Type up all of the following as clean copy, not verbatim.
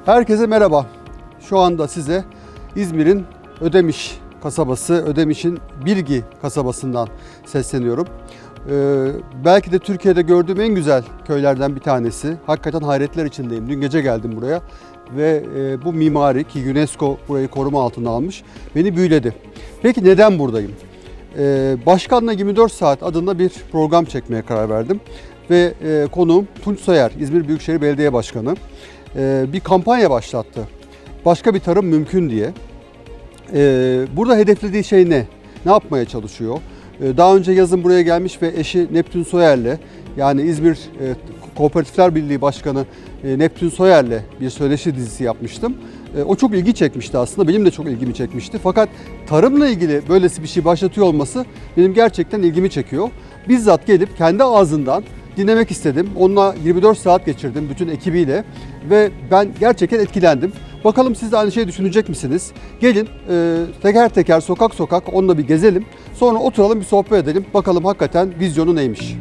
Herkese merhaba. Şu anda size İzmir'in Ödemiş kasabası, Ödemiş'in Bilgi kasabasından sesleniyorum. Belki de Türkiye'de gördüğüm en güzel köylerden bir tanesi. Hakikaten hayretler içindeyim. Dün gece geldim buraya ve bu mimari ki UNESCO burayı koruma altına almış beni büyüledi. Peki neden buradayım? Başkanla 24 Saat adında bir program çekmeye karar verdim. Ve konuğum Tunç Soyer, İzmir Büyükşehir Belediye Başkanı. Bir kampanya başlattı. Başka bir tarım mümkün diye. Burada hedeflediği şey ne? Ne yapmaya çalışıyor? Daha önce yazın buraya gelmiş ve eşi Neptün Soyer'le, yani İzmir Kooperatifler Birliği Başkanı Neptün Soyer'le bir söyleşi dizisi yapmıştım. O çok ilgi çekmişti aslında. Benim de çok ilgimi çekmişti. Fakat tarımla ilgili böylesi bir şey başlatıyor olması benim gerçekten ilgimi çekiyor. Bizzat gelip kendi ağzından dinlemek istedim. Onunla 24 saat geçirdim bütün ekibiyle ve ben gerçekten etkilendim. Bakalım siz de aynı şeyi düşünecek misiniz? Gelin teker teker sokak sokak onunla bir gezelim. Sonra oturalım bir sohbet edelim. Bakalım hakikaten vizyonu neymiş?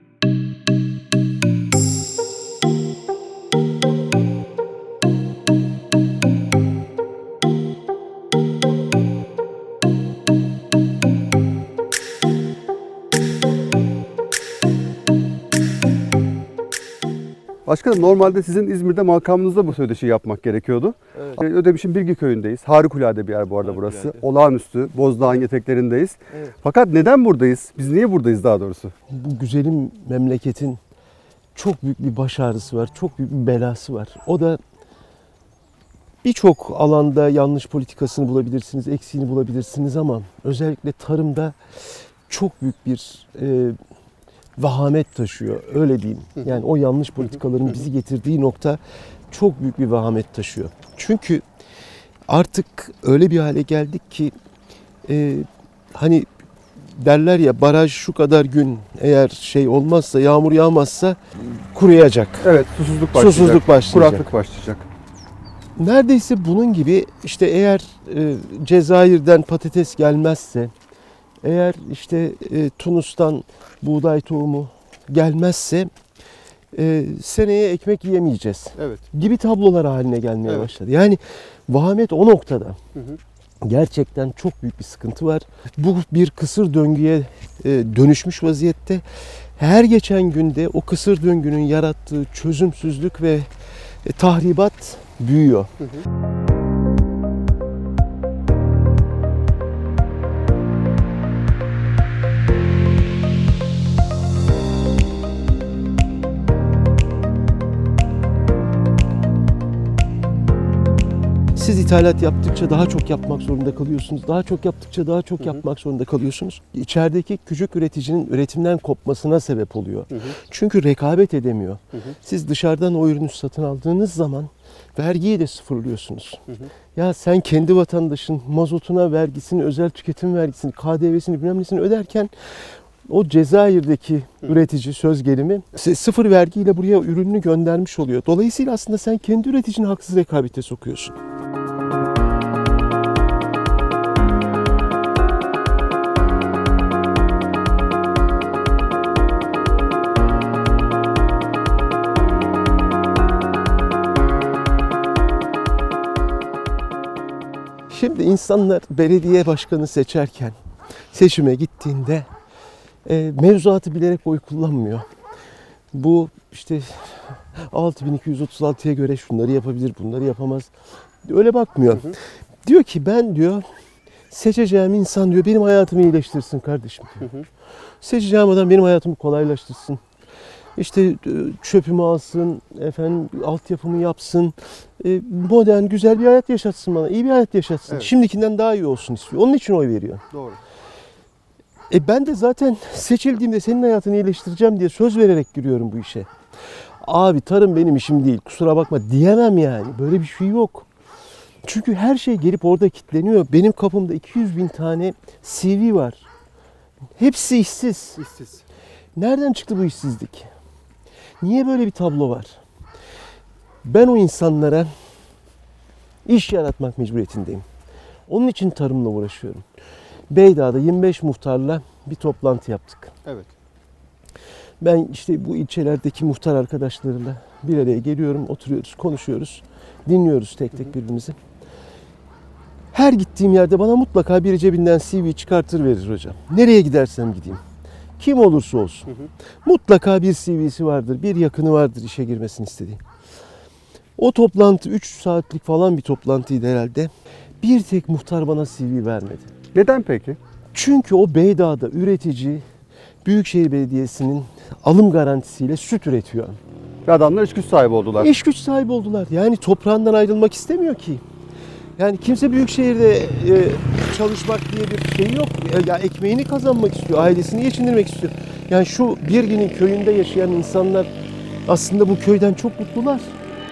Başkanım, normalde sizin İzmir'de makamınızda bu söyleşi yapmak gerekiyordu. Evet. Ödemiş'in Bilgi köyündeyiz. Harikulade bir yer bu arada burası. Olağanüstü. Bozdağ'ın eteklerindeyiz. Evet. Fakat neden buradayız? Biz niye buradayız daha doğrusu? Bu güzelim memleketin çok büyük bir baş ağrısı var. Çok büyük bir belası var. O da birçok alanda yanlış politikasını bulabilirsiniz, eksiğini bulabilirsiniz ama özellikle tarımda çok büyük bir vahamet taşıyor, öyle diyeyim. Yani o yanlış politikaların bizi getirdiği nokta çok büyük bir vahamet taşıyor. Çünkü artık öyle bir hale geldik ki hani derler ya, baraj şu kadar gün eğer şey olmazsa, yağmur yağmazsa kuruyacak. Evet, susuzluk başlayacak. Kuraklık başlayacak. Neredeyse bunun gibi işte eğer Cezayir'den patates gelmezse, eğer işte Tunus'tan buğday tohumu gelmezse seneye ekmek yiyemeyeceğiz. Evet. Gibi tablolar haline gelmeye başladı. Yani vahamet o noktada. Gerçekten çok büyük bir sıkıntı var. Bu bir kısır döngüye dönüşmüş vaziyette. Her geçen günde o kısır döngünün yarattığı çözümsüzlük ve tahribat büyüyor. Siz ithalat yaptıkça daha çok yapmak zorunda kalıyorsunuz. Daha çok yaptıkça daha çok yapmak zorunda kalıyorsunuz. İçerideki küçük üreticinin üretimden kopmasına sebep oluyor. Çünkü rekabet edemiyor. Siz dışarıdan o ürünü satın aldığınız zaman vergiyi de sıfırlıyorsunuz. Ya sen kendi vatandaşın mazotuna vergisini, özel tüketim vergisini, KDV'sini, bilmem nesini öderken o Cezayir'deki üretici, söz gelimi, sıfır vergiyle buraya ürününü göndermiş oluyor. Dolayısıyla aslında sen kendi üreticini haksız rekabete sokuyorsun. Şimdi insanlar belediye başkanı seçerken, seçime gittiğinde mevzuatı bilerek oy kullanmıyor. Bu işte 6236'ya göre şunları yapabilir, bunları yapamaz. Öyle bakmıyor. Diyor ki ben diyor seçeceğim insan diyor benim hayatımı iyileştirsin kardeşim diyor. Seçeceğim adam benim hayatımı kolaylaştırsın. İşte çöpümü alsın, efendim altyapımı yapsın, modern, güzel bir hayat yaşatsın bana, iyi bir hayat yaşatsın. Evet. Şimdikinden daha iyi olsun istiyor. Onun için oy veriyor. Doğru. Ben de zaten seçildiğimde senin hayatını iyileştireceğim diye söz vererek giriyorum bu işe. Abi tarım benim işim değil, kusura bakma diyemem yani. Böyle bir şey yok. Çünkü her şey gelip orada kilitleniyor. Benim kapımda 200.000 tane CV var. Hepsi işsiz. İşsiz. Nereden çıktı bu işsizlik? Niye böyle bir tablo var? Ben o insanlara iş yaratmak mecburiyetindeyim. Onun için tarımla uğraşıyorum. Beydağ'da 25 muhtarla bir toplantı yaptık. Evet. Ben işte bu ilçelerdeki muhtar arkadaşlarıyla Bir araya geliyorum, oturuyoruz, konuşuyoruz, dinliyoruz tek tek birbirimizi. Her gittiğim yerde bana mutlaka biri cebinden CV çıkartır verir hocam. Nereye gidersem gideyim. Kim olursa olsun. Mutlaka bir CV'si vardır, bir yakını vardır işe girmesini istediği. O toplantı 3 saatlik falan bir toplantıydı herhalde. Bir tek muhtar bana CV vermedi. Neden peki? Çünkü o Beydağ'da üretici Büyükşehir Belediyesi'nin alım garantisiyle süt üretiyor. Ve adamlar iş güç sahibi oldular. İş güç sahibi oldular. Yani toprağından ayrılmak istemiyor ki. Yani kimse Büyükşehir'de çalışmak diye bir şey yok. Ya ekmeğini kazanmak istiyor, ailesini geçindirmek istiyor. Yani şu Birgin'in köyünde yaşayan insanlar aslında bu köyden çok mutlular.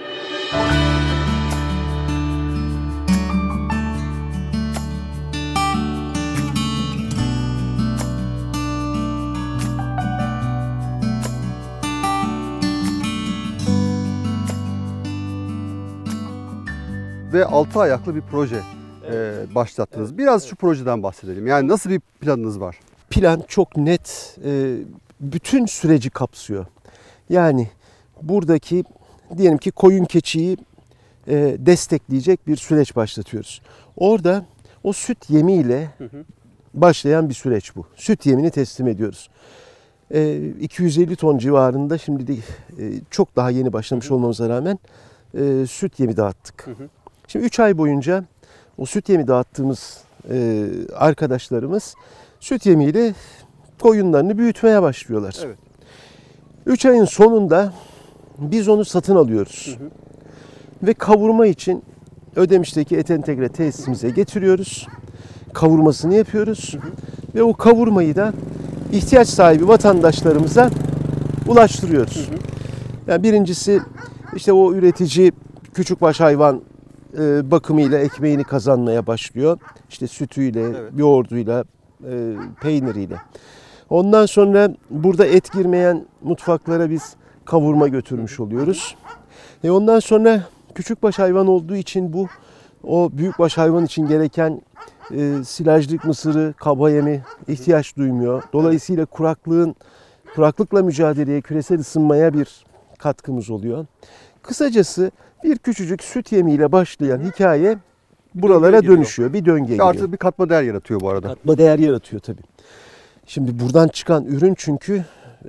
Ve 6 ayaklı bir proje başlattınız. Biraz şu projeden bahsedelim. Yani nasıl bir planınız var? Plan çok net, bütün süreci kapsıyor. Yani buradaki diyelim ki koyun keçiyi destekleyecek bir süreç başlatıyoruz. Orada o süt yemiyle başlayan bir süreç bu. Süt yemini teslim ediyoruz. 250 ton civarında şimdi de çok daha yeni başlamış olmamıza rağmen süt yemi dağıttık. Şimdi 3 ay boyunca o süt yemi dağıttığımız arkadaşlarımız süt yemiyle koyunlarını büyütmeye başlıyorlar. Evet. 3 ayın sonunda biz onu satın alıyoruz. Ve kavurma için Ödemiş'teki Et Entegre tesisimize getiriyoruz. Kavurmasını yapıyoruz. Ve o kavurmayı da ihtiyaç sahibi vatandaşlarımıza ulaştırıyoruz. Yani birincisi işte o üretici küçükbaş hayvan bakımıyla ekmeğini kazanmaya başlıyor. İşte sütüyle, yoğurduyla, peyniriyle. Ondan sonra burada et girmeyen mutfaklara biz kavurma götürmüş oluyoruz. Ondan sonra küçükbaş hayvan olduğu için bu o büyükbaş hayvan için gereken silajlık mısırı, kaba yemi ihtiyaç duymuyor. Dolayısıyla kuraklıkla mücadeleye, küresel ısınmaya bir katkımız oluyor. Kısacası bir küçücük süt yemiyle başlayan hikaye buralara dönüşüyor. Bir döngüye giriyor. Artık bir katma değer yaratıyor bu arada. Katma değer yaratıyor tabii. Şimdi buradan çıkan ürün çünkü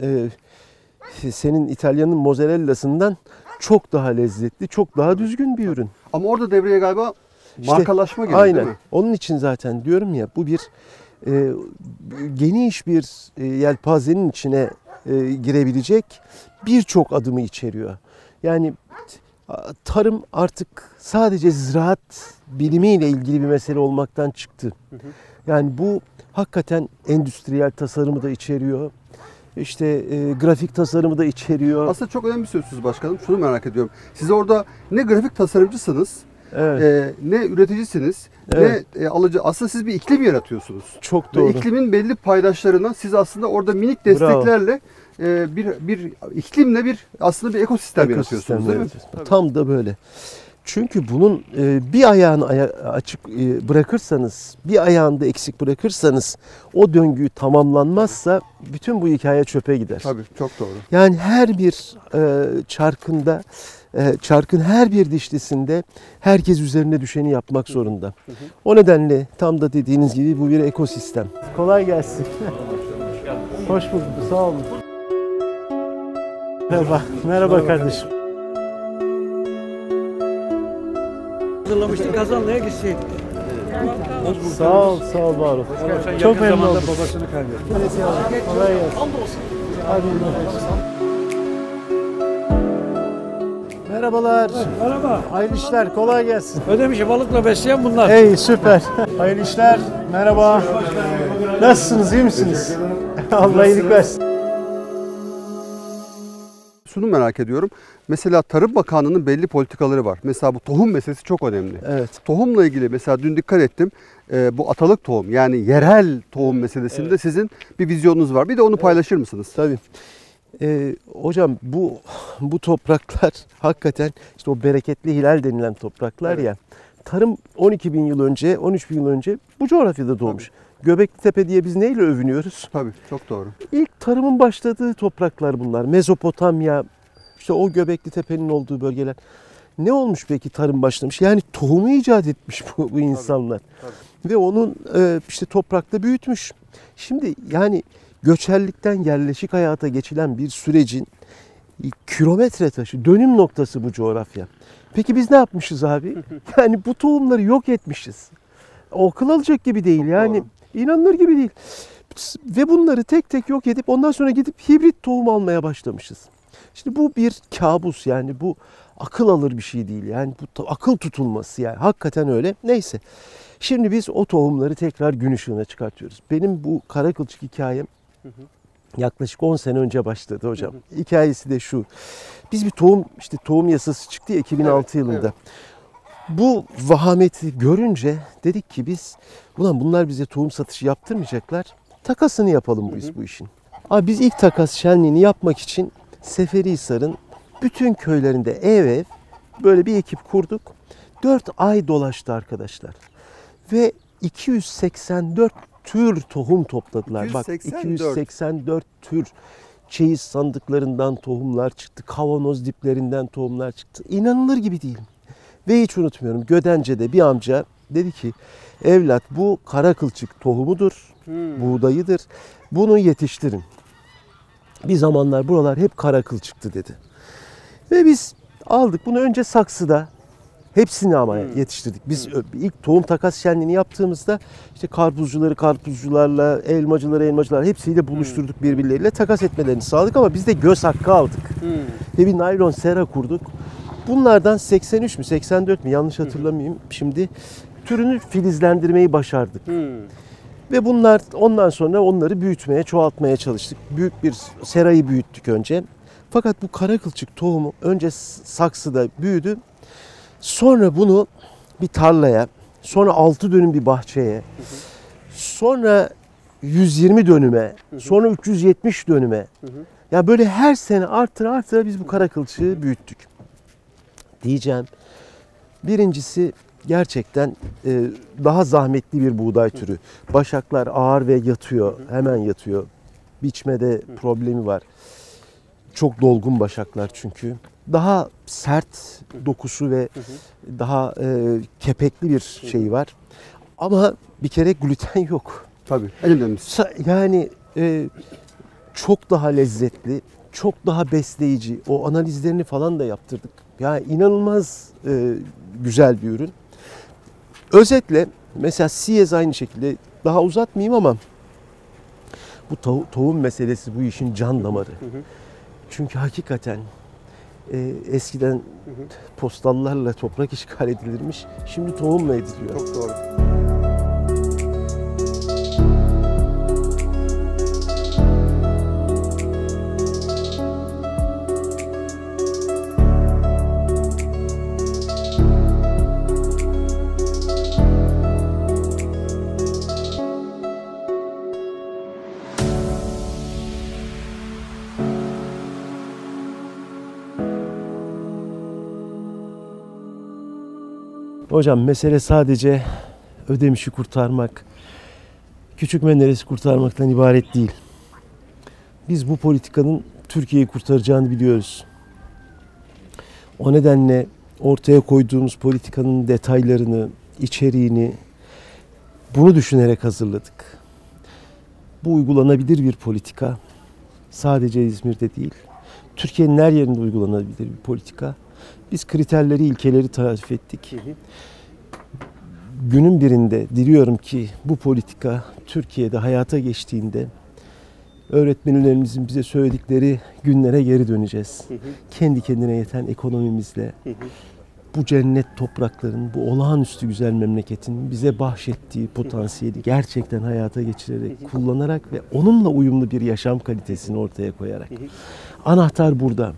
senin İtalya'nın mozzarellasından çok daha lezzetli, çok daha düzgün bir ürün. Ama orada devreye galiba markalaşma geliyor, aynen. değil mi? Onun için zaten diyorum ya bu bir geniş bir yelpazenin içine girebilecek birçok adımı içeriyor. Yani tarım artık sadece ziraat bilimiyle ilgili bir mesele olmaktan çıktı. Yani bu hakikaten endüstriyel tasarımı da içeriyor. İşte grafik tasarımı da içeriyor. Aslında çok önemli bir sözsüz başkanım. Şunu merak ediyorum. Siz orada ne grafik tasarımcısınız, ne üreticisiniz, ne alıcı. Aslında siz bir iklim yaratıyorsunuz. Çok doğru. Ve iklimin belli paydaşlarına siz aslında orada minik desteklerle bir iklimle aslında bir ekosistem yaratıyorsunuz, değil mi? Tam da böyle. Çünkü bunun bir ayağını açık bırakırsanız, bir ayağını da eksik bırakırsanız o döngü tamamlanmazsa bütün bu hikaye çöpe gider. Tabii, çok doğru. Yani her bir çarkında, çarkın her bir dişlisinde herkes üzerine düşeni yapmak zorunda. O nedenle tam da dediğiniz gibi bu bir ekosistem. Kolay gelsin. Hoş bulduk. Sağ olun. Merhaba. Merhaba kardeşim. Hazırlamıştık Kazanlı'ya gitseydik. Sağ ol, var ol. Çok memnun oldum. Babasını kaybetti. Kolay gelsin. Hadi merhabalar. Merhaba. Hayırlı işler, kolay gelsin. Ödemiş'i balıkla besleyen bunlar. Hey, süper. Hayırlı işler. Merhaba. Nasılsınız, iyi misiniz? Allah iyilik versin. Şunu merak ediyorum. Mesela Tarım Bakanlığı'nın belli politikaları var. Mesela bu tohum meselesi çok önemli. Evet. Tohumla ilgili mesela dün dikkat ettim. Bu atalık tohum yani yerel tohum meselesinde sizin bir vizyonunuz var. Bir de onu paylaşır mısınız? Tabii. Hocam bu topraklar hakikaten işte o bereketli hilal denilen topraklar ya. Tarım 12 bin yıl önce, 13 bin yıl önce bu coğrafyada doğmuş. Tabii. Göbeklitepe diye biz neyle övünüyoruz? Tabii, çok doğru. İlk tarımın başladığı topraklar bunlar. Mezopotamya, İşte o Göbekli Tepe'nin olduğu bölgeler. Ne olmuş peki tarım başlamış? Yani tohumu icat etmiş bu insanlar. Tabii. Ve onun işte toprakta büyütmüş. Şimdi yani göçerlikten yerleşik hayata geçilen bir sürecin kilometre taşı, dönüm noktası bu coğrafya. Peki biz ne yapmışız abi? Yani bu tohumları yok etmişiz. Akıl alacak gibi değil yani. Doğru. İnanılır gibi değil. Ve bunları tek tek yok edip ondan sonra gidip hibrit tohum almaya başlamışız. Şimdi bu bir kabus yani, bu akıl alır bir şey değil yani, bu akıl tutulması yani, hakikaten öyle. Neyse, şimdi biz o tohumları tekrar gün ışığına çıkartıyoruz. Benim bu kara kılçık hikayem yaklaşık 10 sene önce başladı hocam. Hikayesi de şu: biz bir tohum yasası çıktı ya 2006 yılında. Evet. Bu vahameti görünce dedik ki biz, ulan bunlar bize tohum satışı yaptırmayacaklar, takasını yapalım bu işin. Abi biz ilk takas şenliğini yapmak için Seferihisar'ın bütün köylerinde ev böyle bir ekip kurduk. 4 ay dolaştı arkadaşlar. Ve 284 tür tohum topladılar. 284. Bak 284 tür. Çeyiz sandıklarından tohumlar çıktı. Kavanoz diplerinden tohumlar çıktı. İnanılır gibi değil. Ve hiç unutmuyorum, Gödence'de bir amca dedi ki, evlat bu kara kılçık tohumudur, buğdayıdır. Bunu yetiştirin. Bir zamanlar buralar hep kara kılçıktı dedi. Ve biz aldık bunu önce saksıda. Hepsini ama yetiştirdik. Biz ilk tohum takas şenliğini yaptığımızda işte karpuzcularla, elmacılar hepsiyle buluşturduk, birbirleriyle takas etmelerini sağladık ama biz de göz hakkı aldık. Ve bir naylon sera kurduk. Bunlardan 83 mü 84 mi yanlış hatırlamayayım şimdi, türünü filizlendirmeyi başardık. Ve ondan sonra onları büyütmeye, çoğaltmaya çalıştık. Büyük bir serayı büyüttük önce. Fakat bu kara kılçık tohumu önce saksıda büyüdü. Sonra bunu bir tarlaya, sonra 6 dönüm bir bahçeye, sonra 120 dönüme, sonra 370 dönüme. Ya böyle her sene artıra biz bu kara kılçığı büyüttük. Diyeceğim, birincisi gerçekten daha zahmetli bir buğday türü. Başaklar ağır ve yatıyor, hemen yatıyor. Biçmede problemi var. Çok dolgun başaklar çünkü. Daha sert dokusu ve daha kepekli bir şey var. Ama bir kere gluten yok. Tabii. En önemlisi. Yani çok daha lezzetli, çok daha besleyici. O analizlerini falan da yaptırdık. Yani inanılmaz güzel bir ürün. Özetle mesela siyez aynı şekilde, daha uzatmayayım ama bu tohum meselesi bu işin can damarı. Çünkü hakikaten eskiden postallarla toprak işgal edilirmiş. Şimdi tohumla ediliyor. Çok doğru. Hocam mesele sadece Ödemiş'i kurtarmak, Küçük Menderes'i kurtarmaktan ibaret değil. Biz bu politikanın Türkiye'yi kurtaracağını biliyoruz. O nedenle ortaya koyduğumuz politikanın detaylarını, içeriğini bunu düşünerek hazırladık. Bu uygulanabilir bir politika. Sadece İzmir'de değil, Türkiye'nin her yerinde uygulanabilir bir politika. Biz kriterleri, ilkeleri tarif ettik. Günün birinde diliyorum ki bu politika Türkiye'de hayata geçtiğinde öğretmenlerimizin bize söyledikleri günlere geri döneceğiz. Kendi kendine yeten ekonomimizle, bu cennet toprakların, bu olağanüstü güzel memleketin bize bahşettiği potansiyeli gerçekten hayata geçirerek, kullanarak ve onunla uyumlu bir yaşam kalitesini ortaya koyarak. Anahtar burada.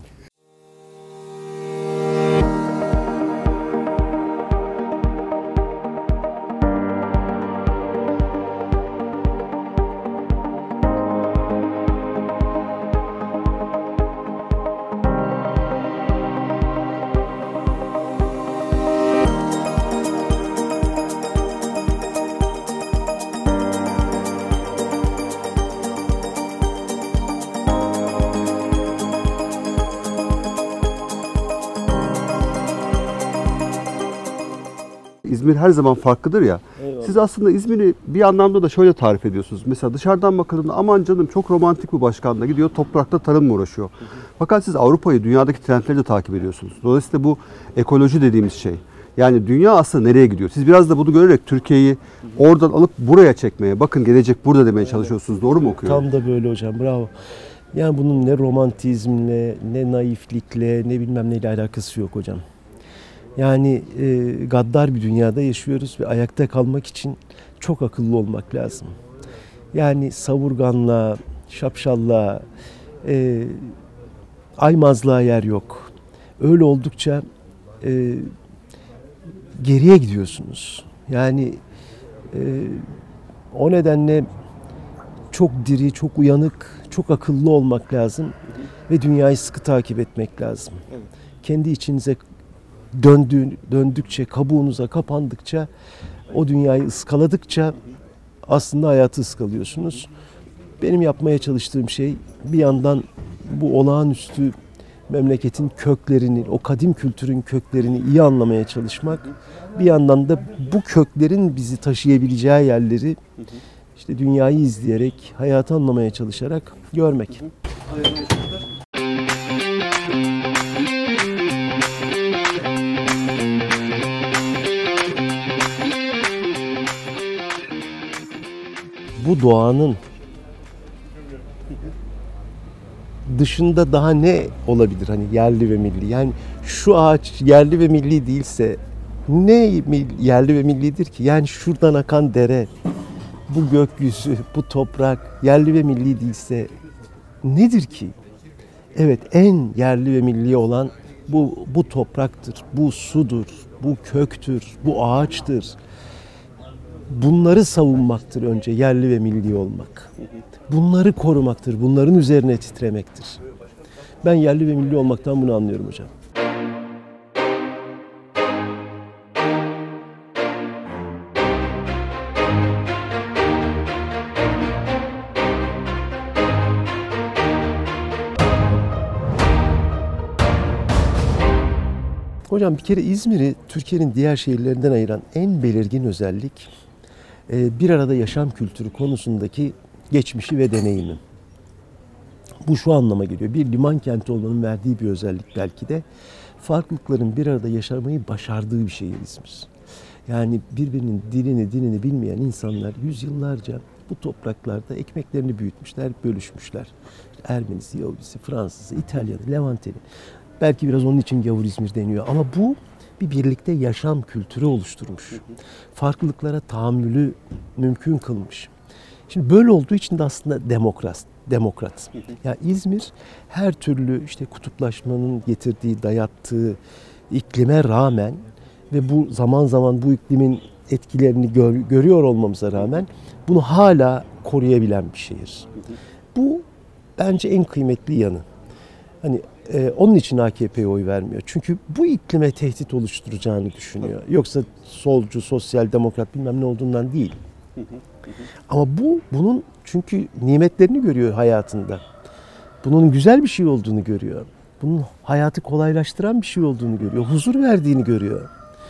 İzmir her zaman farklıdır ya. Eyvallah. Siz aslında İzmir'i bir anlamda da şöyle tarif ediyorsunuz. Mesela dışarıdan bakıldığında aman canım çok romantik bu başkanla gidiyor toprakta tarımla uğraşıyor. Fakat siz Avrupa'yı, dünyadaki trendleri de takip ediyorsunuz. Dolayısıyla bu ekoloji dediğimiz şey. Yani dünya aslında nereye gidiyor? Siz biraz da bunu görerek Türkiye'yi oradan alıp buraya çekmeye, bakın gelecek burada demeye çalışıyorsunuz. Doğru mu okuyorum? Tam da böyle hocam, bravo. Yani bunun ne romantizmle, ne naiflikle, ne bilmem neyle alakası yok hocam. Yani gaddar bir dünyada yaşıyoruz ve ayakta kalmak için çok akıllı olmak lazım. Yani savurganlığa, şapşallığa, aymazlığa yer yok. Öyle oldukça geriye gidiyorsunuz. Yani o nedenle çok diri, çok uyanık, çok akıllı olmak lazım ve dünyayı sıkı takip etmek lazım. Evet. Kendi içinize döndükçe, kabuğunuza kapandıkça, o dünyayı ıskaladıkça aslında hayatı ıskalıyorsunuz. Benim yapmaya çalıştığım şey bir yandan bu olağanüstü memleketin köklerini, o kadim kültürün köklerini iyi anlamaya çalışmak, bir yandan da bu köklerin bizi taşıyabileceği yerleri işte dünyayı izleyerek, hayatı anlamaya çalışarak görmek. Bu doğanın dışında daha ne olabilir hani yerli ve milli? Yani şu ağaç yerli ve milli değilse ne yerli ve millidir ki? Yani şuradan akan dere, bu gökyüzü, bu toprak yerli ve milli değilse nedir ki? Evet, en yerli ve milli olan bu topraktır, bu sudur, bu köktür, bu ağaçtır. Bunları savunmaktır önce yerli ve milli olmak. Bunları korumaktır, bunların üzerine titremektir. Ben yerli ve milli olmaktan bunu anlıyorum hocam. Hocam bir kere İzmir'i Türkiye'nin diğer şehirlerinden ayıran en belirgin özellik bir arada yaşam kültürü konusundaki geçmişi ve deneyimi. Bu şu anlama geliyor. Bir liman kenti olmanın verdiği bir özellik belki de farklılıkların bir arada yaşamayı başardığı bir şehir İzmir. Yani birbirinin dilini, dinini bilmeyen insanlar yüzyıllarca bu topraklarda ekmeklerini büyütmüşler, bölüşmüşler. Ermenisi, Yahudisi, Fransızı, İtalyanı, Levanteli. Belki biraz onun için Gavur İzmir deniyor ama bu bir birlikte yaşam kültürü oluşturmuş. Farklılıklara tahammülü mümkün kılmış. Şimdi böyle olduğu için de aslında demokrat. Yani İzmir her türlü işte kutuplaşmanın getirdiği, dayattığı iklime rağmen ve bu zaman zaman bu iklimin etkilerini görüyor olmamıza rağmen bunu hala koruyabilen bir şehir. Bu bence en kıymetli yanı. Hani onun için AKP'ye oy vermiyor. Çünkü bu iklime tehdit oluşturacağını düşünüyor. Yoksa solcu, sosyal demokrat bilmem ne olduğundan değil. Ama bunun çünkü nimetlerini görüyor hayatında. Bunun güzel bir şey olduğunu görüyor. Bunun hayatı kolaylaştıran bir şey olduğunu görüyor. Huzur verdiğini görüyor.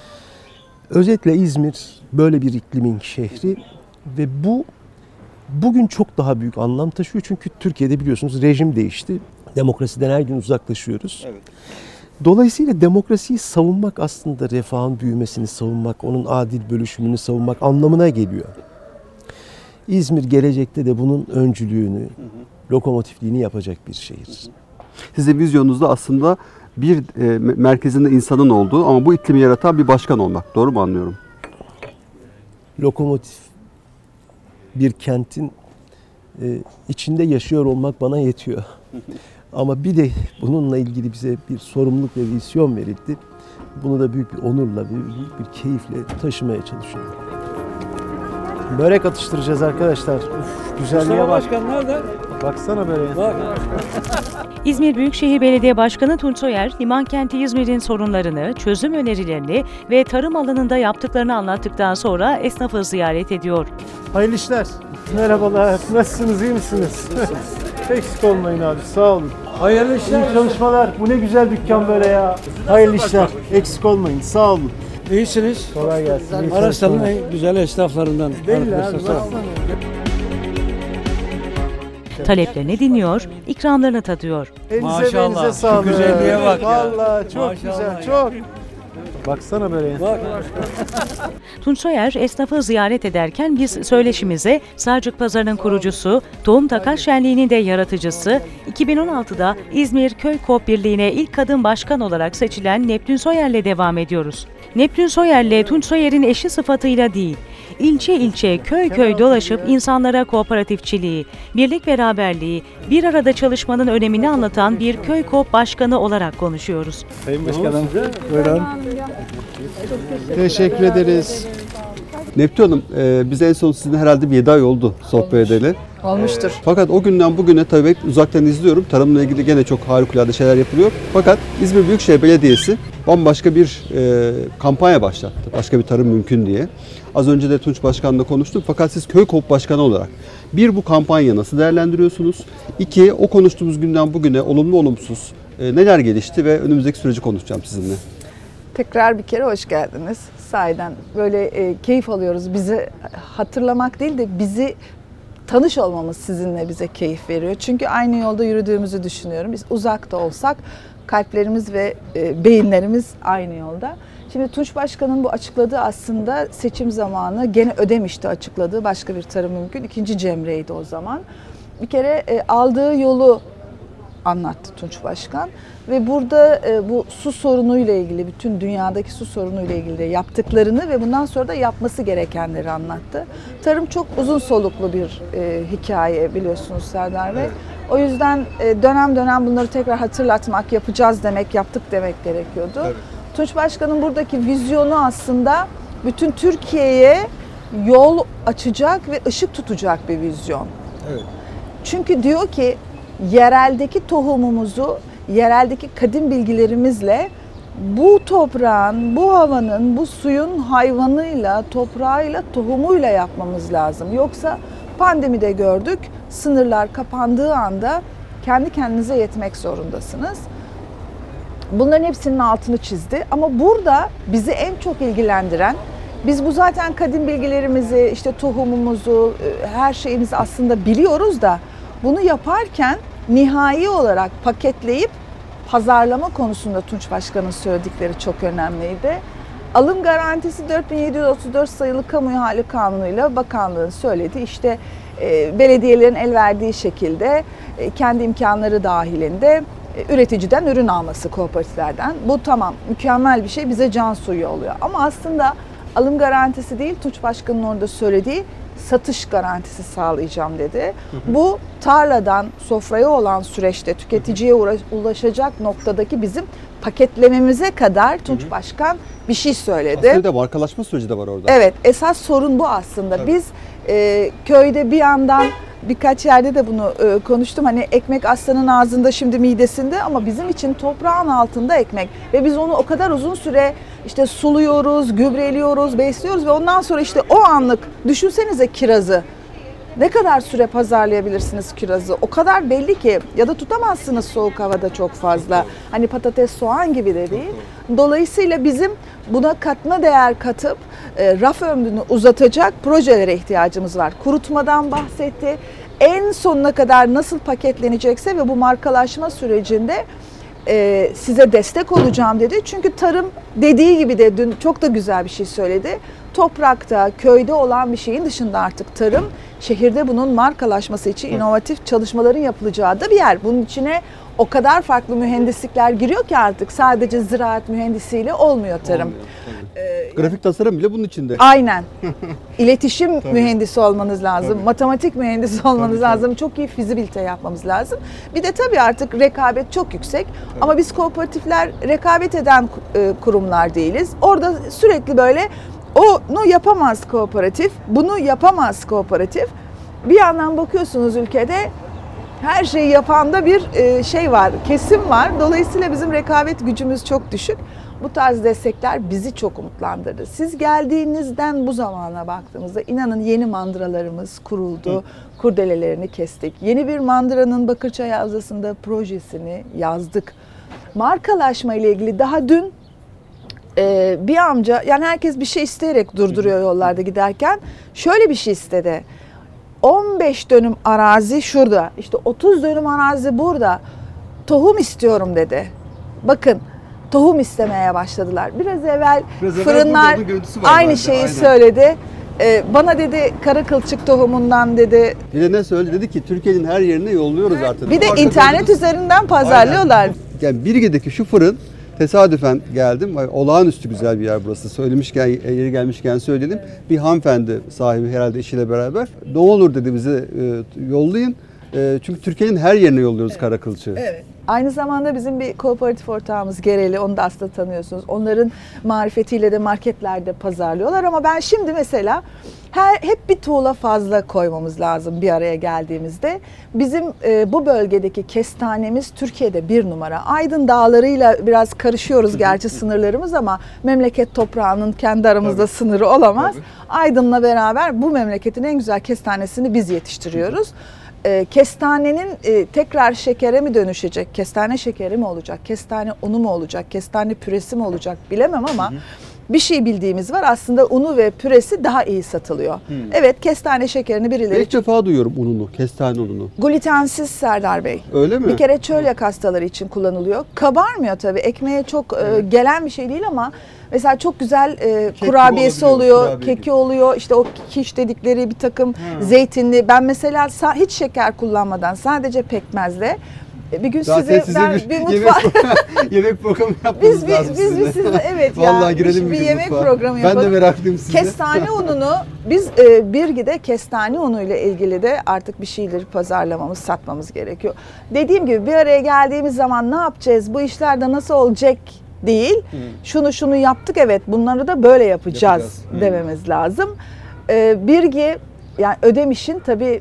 Özetle İzmir böyle bir iklimin şehri ve bugün çok daha büyük anlam taşıyor. Çünkü Türkiye'de biliyorsunuz rejim değişti. Demokrasiden her gün uzaklaşıyoruz. Evet. Dolayısıyla demokrasiyi savunmak aslında refahın büyümesini savunmak, onun adil bölüşümünü savunmak anlamına geliyor. İzmir gelecekte de bunun öncülüğünü, lokomotifliğini yapacak bir şehir. Sizin vizyonunuzda aslında bir merkezinde insanın olduğu ama bu iklimi yaratan bir başkan olmak. Doğru mu anlıyorum? Lokomotif bir kentin içinde yaşıyor olmak bana yetiyor. Ama bir de bununla ilgili bize bir sorumluluk ve vizyon verildi. Bunu da büyük bir onurla, büyük bir keyifle taşımaya çalışıyorum. Börek atıştıracağız arkadaşlar. Uf, güzelliğe Mustafa bak. Başkan nerede? Baksana böreğe. Bak. İzmir Büyükşehir Belediye Başkanı Tunç Soyer, liman kenti İzmir'in sorunlarını, çözüm önerilerini ve tarım alanında yaptıklarını anlattıktan sonra esnafı ziyaret ediyor. Hayırlı işler. Merhabalar. Nasılsınız? İyi misiniz? Eksik olmayın abi, sağ olun. Hayırlı işler. İyi çalışmalar. Bu ne güzel dükkan böyle ya. Hayırlı işler. Eksik olmayın, sağ olun. İyisiniz. Kolay gelsin. iyi Araçların çalışmalar. en güzel esnaflarından. Belli abi, Arkadaşlar. baksana. Taleplerini dinliyor, ikramlarını tadıyor. Elinize Maşallah, belinize şu sağlık. güzelliğe bak ya. Vallahi çok Maşallah güzel, ya. çok. Baksana böyle. Bak. Tunç Soyer esnafı ziyaret ederken biz söyleşimize Sarcık Pazarı'nın kurucusu, Tohum Takas Şenliği'nin de yaratıcısı, 2016'da İzmir Köy Koop Birliği'ne ilk kadın başkan olarak seçilen Neptün Soyer'le devam ediyoruz. Neptün Soyer'le Tunç Soyer'in eşi sıfatıyla değil, ilçe ilçe, köy köy dolaşıp insanlara kooperatifçiliği, birlik beraberliği, bir arada çalışmanın önemini anlatan bir köy koop başkanı olarak konuşuyoruz. Sayın Başkanım, buyurun. Teşekkür ederiz. Neptün Hanım, biz en son sizinle herhalde bir 7 ay oldu sohbet edeli. Olmuştur. Fakat o günden bugüne tabii uzaktan izliyorum. Tarımla ilgili gene çok harikulade şeyler yapılıyor. Fakat İzmir Büyükşehir Belediyesi bambaşka bir kampanya başlattı. Başka bir tarım mümkün diye. Az önce de Tunç Başkan'la konuştuk. Fakat siz köy koop başkanı olarak bir, bu kampanya nasıl değerlendiriyorsunuz? İki, o konuştuğumuz günden bugüne olumlu olumsuz neler gelişti ve önümüzdeki süreci konuşacağım sizinle. Tekrar bir kere hoş geldiniz. Sahiden böyle keyif alıyoruz. Bizi hatırlamak değil de bizi tanış olmamız sizinle bize keyif veriyor. Çünkü aynı yolda yürüdüğümüzü düşünüyorum. Biz uzakta olsak kalplerimiz ve beyinlerimiz aynı yolda. Şimdi Tunç Başkan'ın bu açıkladığı aslında seçim zamanı gene Ödemiş'te açıkladığı başka bir tarım mümkün. 2. Cemre'ydi o zaman. Bir kere aldığı yolu anlattı Tunç Başkan ve burada bu su sorunuyla ilgili, bütün dünyadaki su sorunuyla ilgili de yaptıklarını ve bundan sonra da yapması gerekenleri anlattı. Tarım çok uzun soluklu bir hikaye biliyorsunuz Serdar Bey. O yüzden dönem dönem bunları tekrar hatırlatmak, yapacağız demek, yaptık demek gerekiyordu. Evet. Tunç Başkan'ın buradaki vizyonu aslında bütün Türkiye'ye yol açacak ve ışık tutacak bir vizyon. Evet. Çünkü diyor ki yereldeki tohumumuzu, yereldeki kadim bilgilerimizle bu toprağın, bu havanın, bu suyun hayvanıyla, toprağıyla, tohumuyla yapmamız lazım. Yoksa pandemide gördük, sınırlar kapandığı anda kendi kendinize yetmek zorundasınız. Bunların hepsinin altını çizdi ama burada bizi en çok ilgilendiren, biz bu zaten kadim bilgilerimizi, işte tohumumuzu, her şeyimizi aslında biliyoruz da bunu yaparken nihai olarak paketleyip pazarlama konusunda Tunç Başkan'ın söyledikleri çok önemliydi. Alım garantisi 4734 sayılı kamu ihale kanunuyla bakanlığın söyledi. İşte belediyelerin el verdiği şekilde kendi imkanları dahilinde üreticiden ürün alması kooperatiflerden. Bu tamam, mükemmel bir şey, bize can suyu oluyor. Ama aslında alım garantisi değil, Tunç Başkan'ın orada söylediği satış garantisi sağlayacağım dedi. Bu tarladan sofraya olan süreçte tüketiciye ulaşacak noktadaki bizim paketlememize kadar Tunç Başkan bir şey söyledi. Aslında markalaşma süreci de var orada. Evet, esas sorun bu aslında. Evet. Biz köyde bir yandan birkaç yerde de bunu konuştum. Hani ekmek aslanın ağzında, şimdi midesinde, ama bizim için toprağın altında ekmek. Ve biz onu o kadar uzun süre işte suluyoruz, gübreliyoruz, besliyoruz ve ondan sonra işte o anlık, düşünsenize kirazı. Ne kadar süre pazarlayabilirsiniz kirazı? O kadar belli ki, ya da tutamazsınız soğuk havada çok fazla. Hani patates, soğan gibi de değil. Dolayısıyla bizim buna katma değer katıp raf ömrünü uzatacak projelere ihtiyacımız var. Kurutmadan bahsetti. En sonuna kadar nasıl paketlenecekse ve bu markalaşma sürecinde size destek olacağım dedi. Çünkü tarım, dediği gibi de dün çok da güzel bir şey söyledi. Toprakta, köyde olan bir şeyin dışında artık tarım, şehirde bunun markalaşması için inovatif çalışmaların yapılacağı da bir yer. Bunun içine o kadar farklı mühendislikler giriyor ki artık sadece ziraat mühendisiyle olmuyor tarım. Grafik tasarım bile bunun içinde. Aynen. İletişim mühendisi olmanız lazım, matematik mühendisi olmanız lazım, çok iyi fizibilite yapmamız lazım. Bir de tabii artık rekabet çok yüksek ama biz kooperatifler rekabet eden kurumlar değiliz. Orada sürekli böyle onu yapamaz kooperatif, bunu yapamaz kooperatif. Bir yandan bakıyorsunuz ülkede her şeyi yapanda bir şey var, kesim var. Dolayısıyla bizim rekabet gücümüz çok düşük. Bu tarz destekler bizi çok umutlandırdı. Siz geldiğinizden bu zamana baktığımızda inanın yeni mandıralarımız kuruldu, kurdelelerini kestik. Yeni bir mandıranın Bakırçay Havzası'nda projesini yazdık. Markalaşma ile ilgili daha dün bir amca, yani herkes bir şey isteyerek durduruyor yollarda giderken, şöyle bir şey istedi. 15 dönüm arazi şurada, işte 30 dönüm arazi burada, tohum istiyorum dedi. Bakın, tohum istemeye başladılar. Biraz evvel fırınlar aynı şeyi söyledi. Bana dedi kara kılçık tohumundan dedi. Bir de ne söyledi? Dedi ki Türkiye'nin her yerine yolluyoruz artık. Bir de Arka internet dönüyoruz. üzerinden pazarlıyorlar. Aynen. Yani Birge'deki şu fırın, tesadüfen geldim. Olağanüstü güzel bir yer burası. Söylemişken, yeri gelmişken söyleyelim. Bir hanımefendi sahibi herhalde eşiyle beraber. Ne olur dedi bize yollayın. Çünkü Türkiye'nin her yerine yolluyoruz kara kılçığı. Evet. Aynı zamanda bizim bir kooperatif ortağımız Gereli, onu da aslında tanıyorsunuz. Onların marifetiyle de marketlerde pazarlıyorlar ama ben şimdi mesela hep bir tuğla fazla koymamız lazım bir araya geldiğimizde. Bizim bu bölgedeki kestanemiz Türkiye'de 1 numara. Aydın dağlarıyla biraz karışıyoruz gerçi sınırlarımız ama memleket toprağının kendi aramızda sınırı olamaz. Aydın'la beraber bu memleketin en güzel kestanesini biz yetiştiriyoruz. Kestanenin tekrar şekere mi dönüşecek, kestane şekeri mi olacak, kestane unu mu olacak, kestane püresi mi olacak bilemem ama bir şey bildiğimiz var, aslında unu ve püresi daha iyi satılıyor. Evet, kestane şekerini birileri... İlk defa duyuyorum ununu, kestane ununu. Glutensiz Serdar Bey. Öyle mi? Bir kere çölyak hastaları için kullanılıyor. Kabarmıyor tabii, ekmeğe çok gelen bir şey değil ama mesela çok güzel kurabiyesi oluyor, kurabiye keki oluyor. İşte o kiş dedikleri bir takım zeytinli. Ben mesela hiç şeker kullanmadan sadece pekmezle bir gün size ben bir mutfak yemek programı yapmamız lazım biz sizinle evet Vallahi ya girelim bir yemek mutfağa. programı yapalım. Ben de meraklıyım size. Kestane ununu biz Birgi'de kestane unu ile ilgili de artık bir şeyleri pazarlamamız, satmamız gerekiyor. Dediğim gibi bir araya geldiğimiz zaman ne yapacağız, bu işler de nasıl olacak değil. Şunu yaptık, evet bunları da böyle yapacağız dememiz lazım. Birgi, yani Ödemiş'in tabii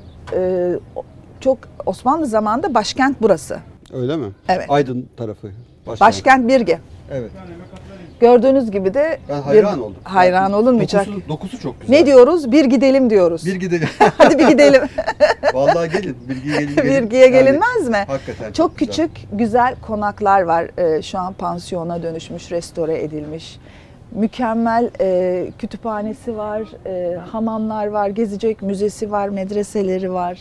çok Osmanlı zamanında başkent burası. Öyle mi? Evet. Aydın tarafı. Başkent Birgi. Evet. Gördüğünüz gibi de Ben hayran oldum. Hayran olunmayacak. Dokusu çok güzel. Ne diyoruz? Bir gidelim diyoruz. Bir gidelim. Hadi bir gidelim. Vallahi gelin. Birgi'ye Birgi'ye gelinmez mi? Hakikaten Çok güzel. küçük, güzel konaklar var. Şu an pansiyona dönüşmüş, restore edilmiş. Mükemmel kütüphanesi var, hamamlar var, gezecek müzesi var, medreseleri var.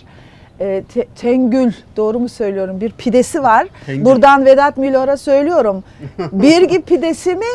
Tengül, doğru mu söylüyorum? Bir pidesi var. Tengül. Buradan Vedat Milor'a söylüyorum. Birgi pidesi mi?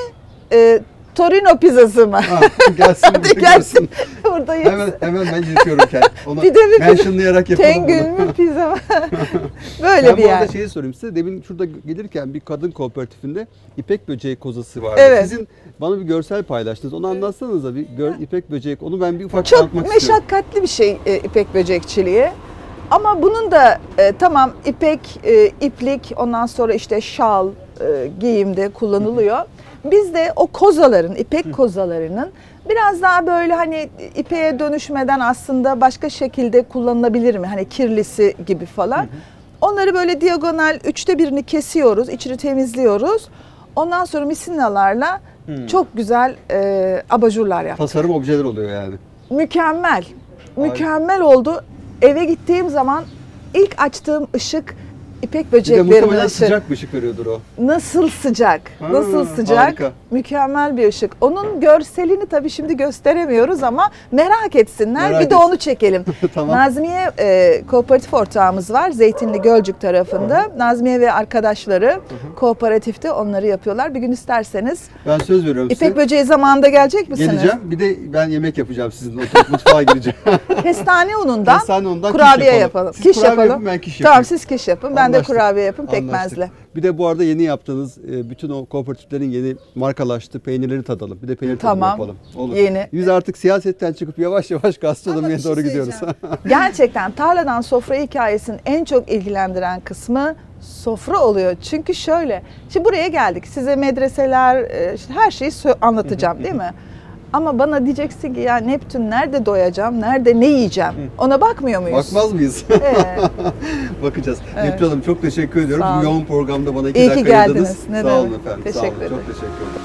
Torino pizzası mı? Gelsin. Hadi gelsin. Buradayız. Hemen ben iletiyorum kendimi. Ona Pide mi? mentionlayarak yapalım Tengül bunu. mü pizza mı? Böyle Ben bir bu arada yer. şeyi sorayım size. Demin şurada gelirken bir kadın kooperatifinde ipek böceği kozası vardı. Evet. Sizin bana bir görsel paylaştınız. Onu anlatsanıza bir ipek böceği. Onu ben bir ufak Çok anlatmak istiyorum. meşakkatli bir şey ipek böcekçiliği. Ama bunun da tamam ipek, iplik, ondan sonra işte şal giyimde kullanılıyor. Biz de o kozaların, ipek kozalarının biraz daha böyle hani ipeğe dönüşmeden aslında başka şekilde kullanılabilir mi? Hani kirlisi gibi falan. Onları böyle diagonal 1/3'ünü kesiyoruz, içini temizliyoruz. Ondan sonra misinalarla çok güzel abajurlar yaptık. Tasarım objeler oluyor yani. Mükemmel. Mükemmel oldu. Eve gittiğim zaman ilk açtığım ışık ipek Bir de böceklerinin muhtemelen ışığı. sıcak bir ışık veriyordur o. Nasıl sıcak, nasıl sıcak. Harika. Mükemmel bir ışık. Onun görselini tabii şimdi gösteremiyoruz ama merak etsinler. Merak bir de etsin. onu çekelim. Tamam. Nazmiye kooperatif ortağımız var Zeytinli Gölcük tarafında. Nazmiye ve arkadaşları kooperatifte onları yapıyorlar. Bir gün isterseniz Ben söz veriyorum ipek size. böceği zamanında gelecek misiniz? Geleceğim. Bir de ben yemek yapacağım sizinle. Oturup mutfağa gireceğim. Kestane unundan Kestane unundan kurabiye kiş yapalım. Siz kiş kurabiye yapalım. yapın, ben kiş Tamam, yapayım. siz kiş yapın. Ben de Anlaştık. kurabiye yapın Anlaştık. pekmezle. Bir de bu arada yeni yaptığınız bütün o kooperatiflerin yeni markalaştığı peynirleri tadalım. Bir de peynir tadım Tamam. yapalım. Olur. Yeni. Biz artık siyasetten çıkıp yavaş yavaş gastronomiye bir şey doğru gidiyoruz. Gerçekten tarladan sofra hikayesinin en çok ilgilendiren kısmı sofra oluyor. Çünkü şöyle, şimdi buraya geldik. Size medreseler, işte her şeyi anlatacağım değil mi? Ama bana diyeceksin ki ya Neptün nerede doyacağım, nerede ne yiyeceğim? Ona bakmıyor muyuz? Bakmaz mıyız? Bakacağız. Evet. Neptün Hanım çok teşekkür ediyorum. Sağ Bu olun. yoğun programda bana 2 İyi ki dakika geldiniz. ayırdınız. Ne Sağ olun demek. efendim. Teşekkür Sağ olun. ederim. Çok teşekkür ederim.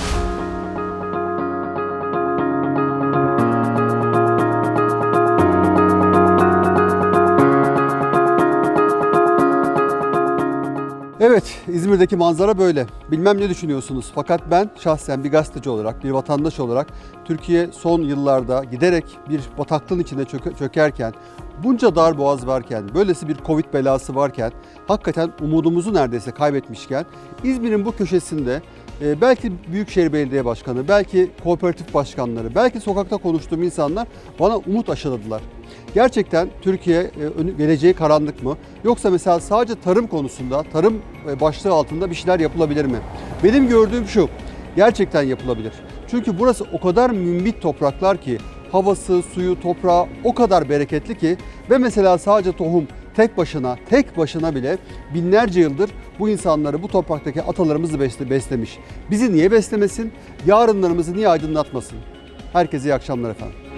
Evet, İzmir'deki manzara böyle. Bilmem ne düşünüyorsunuz. Fakat ben şahsen bir gazeteci olarak, bir vatandaş olarak Türkiye son yıllarda giderek bir bataklığın içinde çökerken, bunca darboğaz varken, böylesi bir Covid belası varken, hakikaten umudumuzu neredeyse kaybetmişken, İzmir'in bu köşesinde belki Büyükşehir Belediye Başkanı, belki kooperatif başkanları, belki sokakta konuştuğum insanlar bana umut aşıladılar. Gerçekten Türkiye geleceği karanlık mı? Yoksa mesela sadece tarım konusunda, tarım başlığı altında bir şeyler yapılabilir mi? Benim gördüğüm şu, gerçekten yapılabilir. Çünkü burası o kadar mümbit topraklar ki, havası, suyu, toprağı o kadar bereketli ki ve mesela sadece tohum tek başına bile binlerce yıldır bu insanları, bu topraktaki atalarımızı beslemiş. Bizi niye beslemesin? Yarınlarımızı niye aydınlatmasın? Herkese iyi akşamlar efendim.